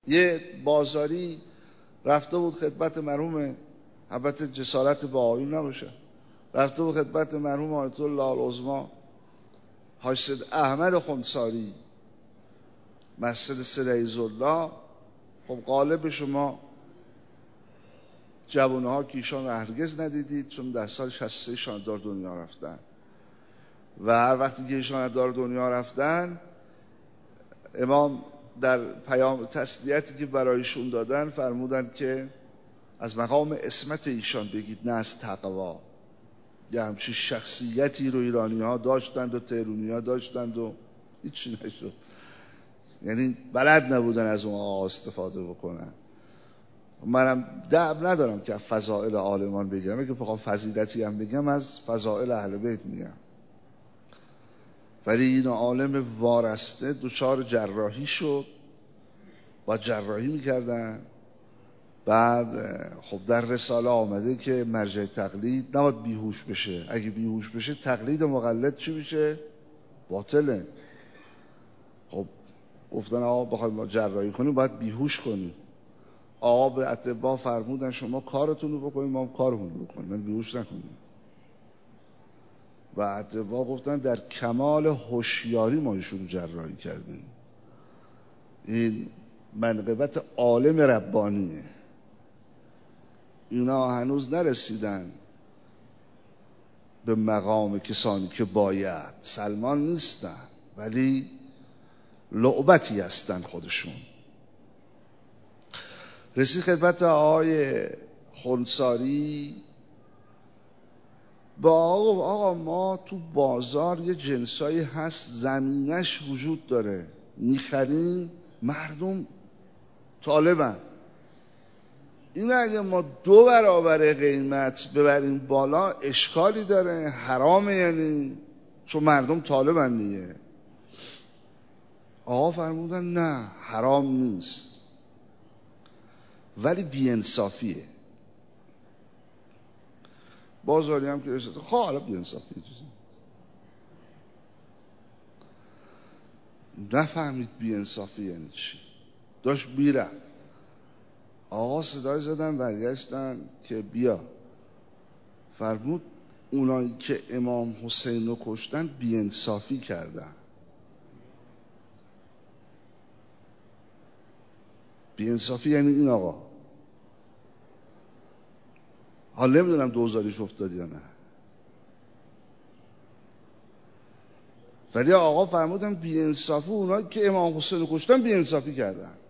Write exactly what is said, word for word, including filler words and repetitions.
یه بازاری رفته بود خدمت مرحوم، البته جسارت با آیون نباشه، رفته بود خدمت مرحوم آیت الله العظما حاج سید احمد خنثاری مسجد سید عیزالله. خب غالب شما جوانه ها که ایشان رو هرگز ندیدید، چون در سال شصت و سه ایشان دار دنیا رفتن و هر وقتی که ایشان دار دنیا رفتن امام در پیام تسلیتی که برایشون دادن فرمودن که از مقام عصمت ایشان بگید نه از تقوا. یه همچین شخصیتی رو ایرانی ها داشتند و تهرونی ها داشتند و هیچی نشد، یعنی بلد نبودن از اون آقا استفاده بکنن. منم دعب ندارم که از فضائل عالمان بگم، اگه بخوام فضیلتی هم بگم از فضائل اهل بیت میگم. ولی این عالم وارسته دچار جراحی شد، با جراحی میکردن. بعد خب در رساله آمده که مرجع تقلید نباید بیهوش بشه، اگه بیهوش بشه تقلید مقلد چی بشه؟ باطله. خب گفتن آقا بخوایم ما جراحی کنیم باید بیهوش کنیم. آقا به اتباع فرمودن شما کارتون رو بکنیم ما هم کارمون رو بکنیم، من بیهوش نکنیم. و اتباع گفتن در کمال هوشیاری ما ایشون جراحی کردیم. این منقبت عالم ربانیه. اینا هنوز نرسیدن به مقام کسانی که باید، سلمان نیستن ولی لعبتی هستن خودشون. رسید خدمت آقای خنثاری با آقا, آقا ما تو بازار یه جنسایی هست زمینش وجود داره میخریم، مردم طالبن. این اگه ما دو برابر قیمت ببریم بالا اشکالی داره؟ حرامه یعنی، چون مردم طالبن دیگه. آقا فرمودن نه حرام نیست ولی بی‌انصافیه. بازاری هم که رسید خب حالا بی‌انصافیه نفهمید بی‌انصافی یعنی چی، داشت میرفت. آقا صدای زدن برگشتن که بیا. فرمود اونایی که امام حسین رو کشتن بی‌انصافی کردن. بی‌انصافی یعنی این آقا. حالا نمیدونم دوزاریش افتاد یا نه، ولی آقا فرمودن بی‌انصافی اونایی که امام حسین رو کشتن بی‌انصافی کردن.